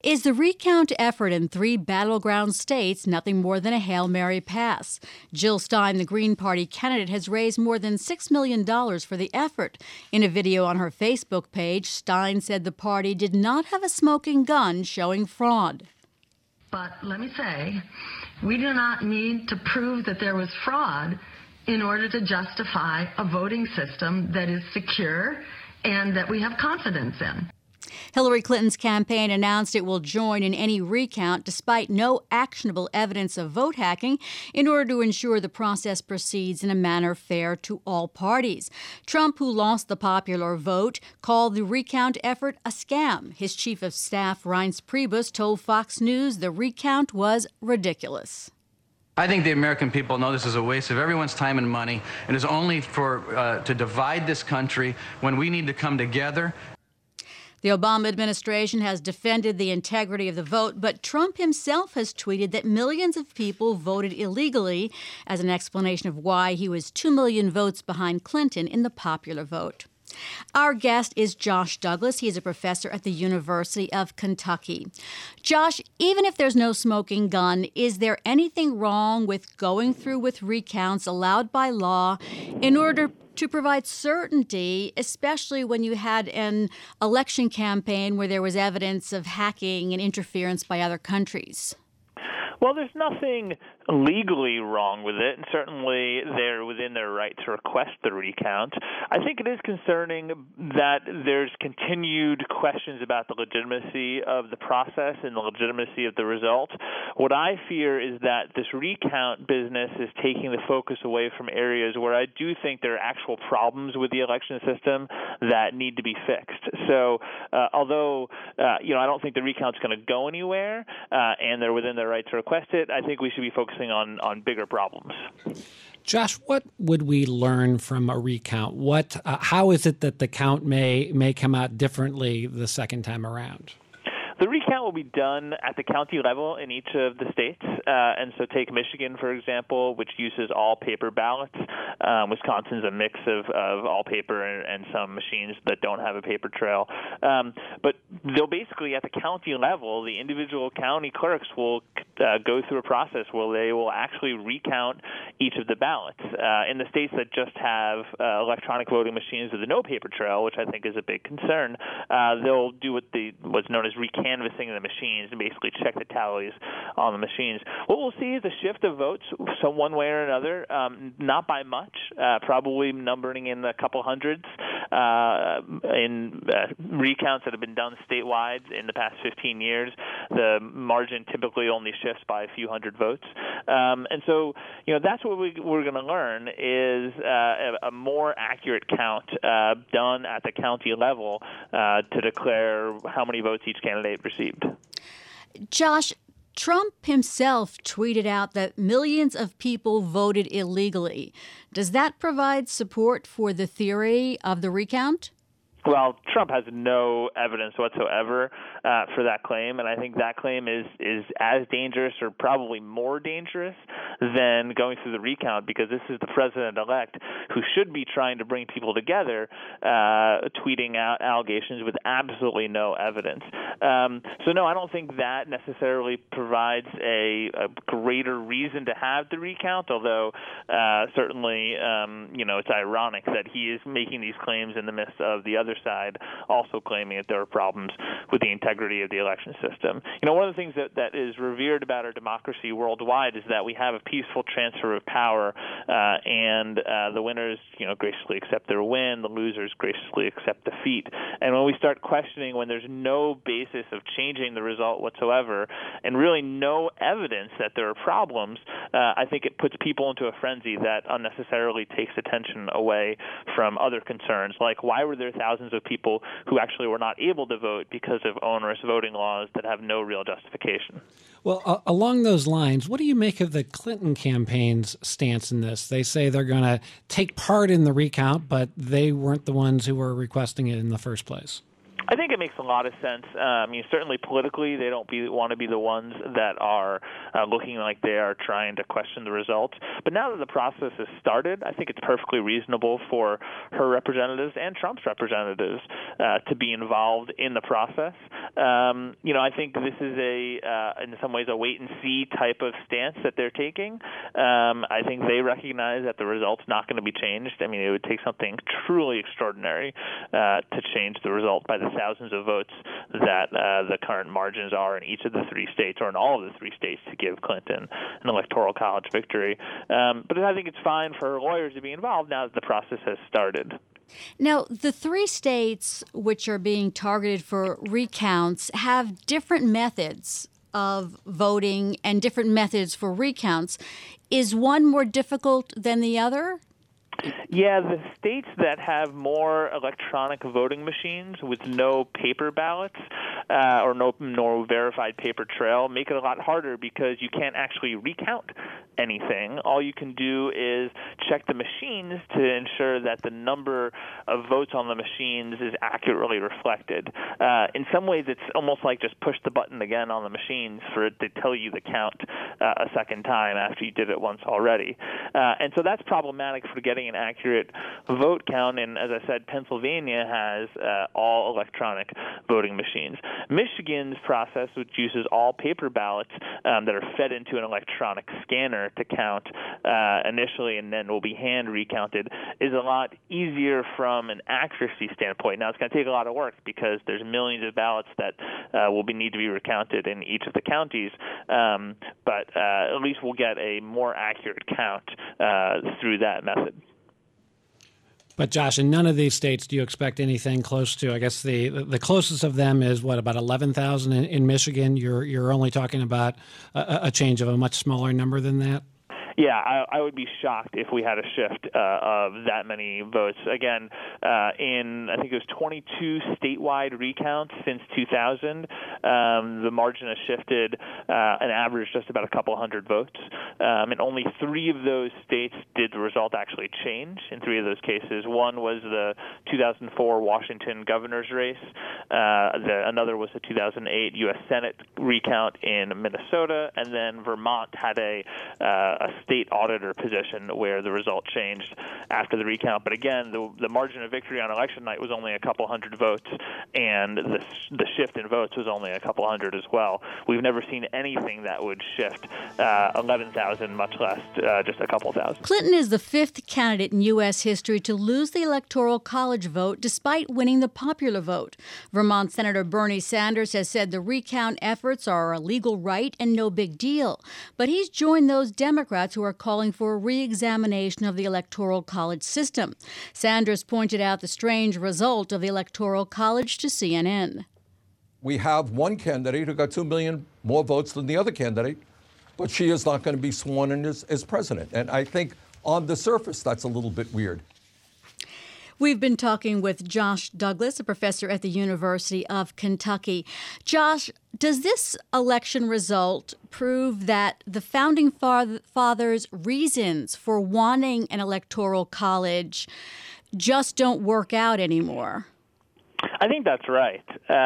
Is the recount effort in 3 battleground states nothing more than a Hail Mary pass? Jill Stein, the Green Party candidate, has raised more than $6 million for the effort. In a video on her Facebook page, Stein said the party did not have a smoking gun showing fraud. But let me say, we do not need to prove that there was fraud in order to justify a voting system that is secure and that we have confidence in. Hillary Clinton's campaign announced it will join in any recount despite no actionable evidence of vote hacking in order to ensure the process proceeds in a manner fair to all parties. Trump, who lost the popular vote, called the recount effort a scam. His chief of staff, Reince Priebus, told Fox News the recount was ridiculous. I think the American people know this is a waste of everyone's time and money, and is only to divide this country when we need to come together. The Obama administration has defended the integrity of the vote, but Trump himself has tweeted that millions of people voted illegally as an explanation of why he was 2 million votes behind Clinton in the popular vote. Our guest is Josh Douglas. He is a professor at the University of Kentucky. Josh, even if there's no smoking gun, is there anything wrong with going through with recounts allowed by law in order to provide certainty, especially when you had an election campaign where there was evidence of hacking and interference by other countries? Well, there's nothing legally wrong with it, and certainly they're within their right to request the recount. I think it is concerning that there's continued questions about the legitimacy of the process and the legitimacy of the result. What I fear is that this recount business is taking the focus away from areas where I do think there are actual problems with the election system that need to be fixed. So although I don't think the recount's going to go anywhere, and they're within their right to request it, I think we should be focusing on bigger problems. Josh, what would we learn from a recount? How is it that the count may come out differently the second time around? The recount will be done at the county level in each of the states. And so take Michigan, for example, which uses all paper ballots. Wisconsin's a mix of all paper and some machines that don't have a paper trail. But they'll basically, at the county level, the individual county clerks will go through a process where they will actually recount each of the ballots. In the states that just have electronic voting machines with no paper trail, which I think is a big concern, they'll do what's known as recanvassing the machines and basically check the tallies on the machines. What we'll see is a shift of votes, so one way or another, not by much, probably numbering in a couple hundreds in recounts that have been done statewide in the past 15 years. The margin typically only shifts by a few hundred votes. And so, that's what we're going to learn is a more accurate count done at the county level to declare how many votes each candidate received. Josh, Trump himself tweeted out that millions of people voted illegally. Does that provide support for the theory of the recount? Well, Trump has no evidence whatsoever for that claim, and I think that claim is as dangerous or probably more dangerous than going through the recount, because this is the president-elect who should be trying to bring people together, tweeting out allegations with absolutely no evidence. So, no, I don't think that necessarily provides a greater reason to have the recount, although certainly, it's ironic that he is making these claims in the midst of the other side also claiming that there are problems with the integrity of the election system. One of the things that is revered about our democracy worldwide is that we have a peaceful transfer of power, and the winners, graciously accept their win, the losers graciously accept defeat. And when we start questioning when there's no basis of changing the result whatsoever, and really no evidence that there are problems, I think it puts people into a frenzy that unnecessarily takes attention away from other concerns, like why were there thousands of people who actually were not able to vote because of onerous voting laws that have no real justification. Well, along those lines, what do you make of the Clinton campaign's stance in this? They say they're going to take part in the recount, but they weren't the ones who were requesting it in the first place. I think it makes a lot of sense. Certainly politically, they don't want to be the ones that are looking like they are trying to question the results. But now that the process has started, I think it's perfectly reasonable for her representatives and Trump's representatives to be involved in the process. I think this is in some ways, a wait-and-see type of stance that they're taking. I think they recognize that the result's not going to be changed. I mean, it would take something truly extraordinary to change the result by the thousands of votes that the current margins are in each of the three states, or in all of the three states, to give Clinton an electoral college victory. But I think it's fine for her lawyers to be involved now that the process has started. Now, the three states which are being targeted for recounts have different methods of voting and different methods for recounts. Is one more difficult than the other? Yeah, the states that have more electronic voting machines with no paper ballots or no verified paper trail make it a lot harder because you can't actually recount anything. All you can do is check the machines to ensure that the number of votes on the machines is accurately reflected. In some ways, it's almost like just push the button again on the machines for it to tell you the count a second time after you did it once already. And so that's problematic for getting an accurate vote count. And as I said, Pennsylvania has all electronic voting machines. Michigan's process, which uses all paper ballots that are fed into an electronic scanner to count initially and then will be hand recounted, is a lot easier from an accuracy standpoint. Now, it's going to take a lot of work because there's millions of ballots that will need to be recounted in each of the counties, but at least we'll get a more accurate count through that method. But Josh, in none of these states do you expect anything close to, I guess the closest of them is what, about 11,000 in Michigan? You're only talking about a change of a much smaller number than that? Yeah, I would be shocked if we had a shift of that many votes. Again, in I think it was 22 statewide recounts since 2000, the margin has shifted an average just about a couple hundred votes. In only 3 of those states did the result actually change. In 3 of those cases, one was the 2004 Washington governor's race. Another was the 2008 U.S. Senate recount in Minnesota, and then Vermont had a state auditor position where the result changed after the recount. But again, the margin of victory on election night was only a couple hundred votes, and the shift in votes was only a couple hundred as well. We've never seen anything that would shift 11,000, much less just a couple thousand. Clinton is the 5th candidate in U.S. history to lose the Electoral College vote despite winning the popular vote. Vermont Senator Bernie Sanders has said the recount efforts are a legal right and no big deal. But he's joined those Democrats who are calling for a re-examination of the Electoral College system. Sanders pointed out the strange result of the Electoral College to CNN. We have one candidate who got 2 million more votes than the other candidate, but she is not going to be sworn in as president. And I think on the surface, that's a little bit weird. We've been talking with Josh Douglas, a professor at the University of Kentucky. Josh, does this election result prove that the Founding Fathers' reasons for wanting an electoral college just don't work out anymore? I think that's right.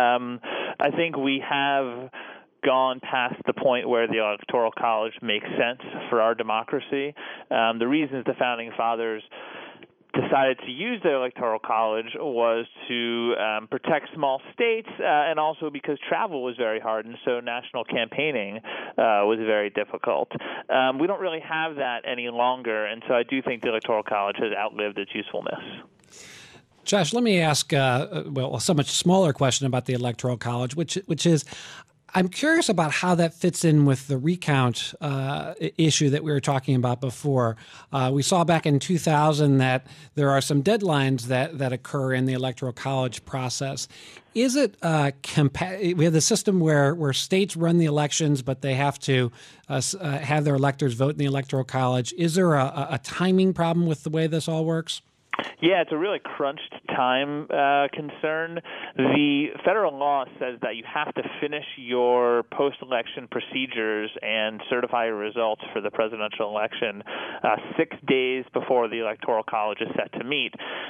I think we have gone past the point where the Electoral College makes sense for our democracy. The reasons the Founding Fathers decided to use the Electoral College was to protect small states and also because travel was very hard, and so national campaigning was very difficult. We don't really have that any longer, and so I do think the Electoral College has outlived its usefulness. Josh, let me ask a somewhat smaller question about the Electoral College, which is, I'm curious about how that fits in with the recount issue that we were talking about before. We saw back in 2000 that there are some deadlines that occur in the Electoral College process. Is it we have the system where states run the elections, but they have to have their electors vote in the Electoral College? Is there a timing problem with the way this all works? Yeah, it's a really crunched time concern. The federal law says that you have to finish your post-election procedures and certify your results for the presidential election 6 days before the Electoral College is set to meet.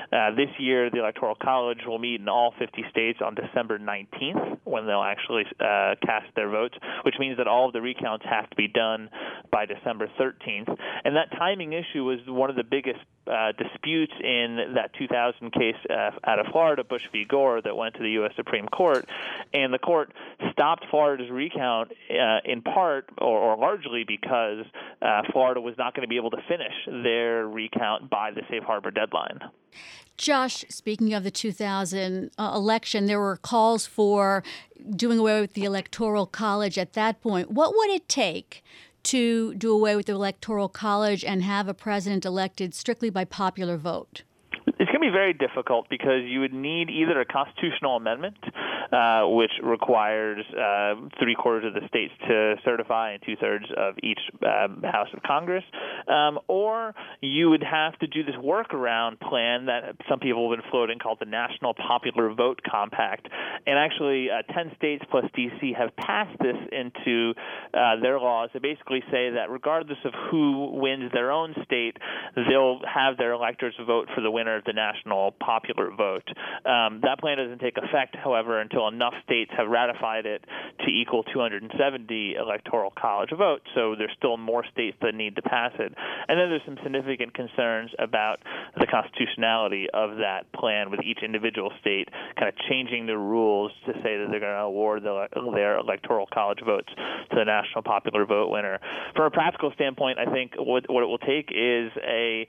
This year, the Electoral College will meet in all 50 states on December 19th when they'll actually cast their votes, which means that all of the recounts have to be done by December 13th. And that timing issue was one of the biggest disputes in that 2000 case out of Florida, Bush v. Gore, that went to the U.S. Supreme Court. And the court stopped Florida's recount in part or largely because Florida was not going to be able to finish their recount by the safe harbor deadline. Josh, speaking of the 2000 election, there were calls for doing away with the Electoral College at that point. What would it take to do away with the Electoral College and have a president elected strictly by popular vote? It's going to be very difficult because you would need either a constitutional amendment, which requires 3/4 of the states to certify and 2/3 of each House of Congress, or you would have to do this workaround plan that some people have been floating called the National Popular Vote Compact. And actually, 10 states plus D.C. have passed this into their laws. They basically say that regardless of who wins their own state, they'll have their electors vote for the winner of the national popular vote. That plan doesn't take effect, however, until enough states have ratified it to equal 270 Electoral College votes. So there's still more states that need to pass it. And then there's some significant concerns about the constitutionality of that plan, with each individual state kind of changing the rules to say that they're going to award their Electoral College votes to the national popular vote winner. From a practical standpoint, I think what it will take is a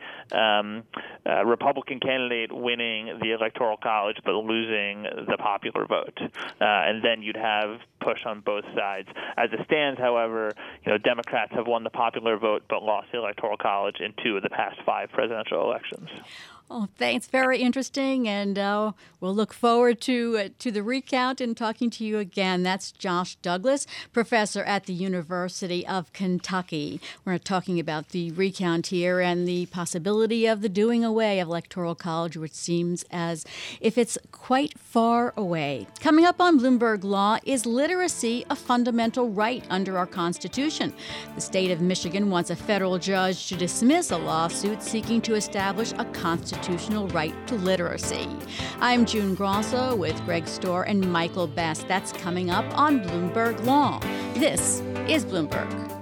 Republican candidate winning the Electoral College but losing the popular vote. And then you'd have push on both sides. As it stands, however, Democrats have won the popular vote but lost the Electoral College in 2 of the past 5 presidential elections. Oh, thanks. Very interesting, and we'll look forward to the recount and talking to you again. That's Josh Douglas, professor at the University of Kentucky. We're talking about the recount here and the possibility of the doing away of Electoral College, which seems as if it's quite far away. Coming up on Bloomberg Law, is literacy a fundamental right under our Constitution? The state of Michigan wants a federal judge to dismiss a lawsuit seeking to establish a constitutional right to literacy. I'm June Grosso with Greg Storr and Michael Best. That's coming up on Bloomberg Law. This is Bloomberg.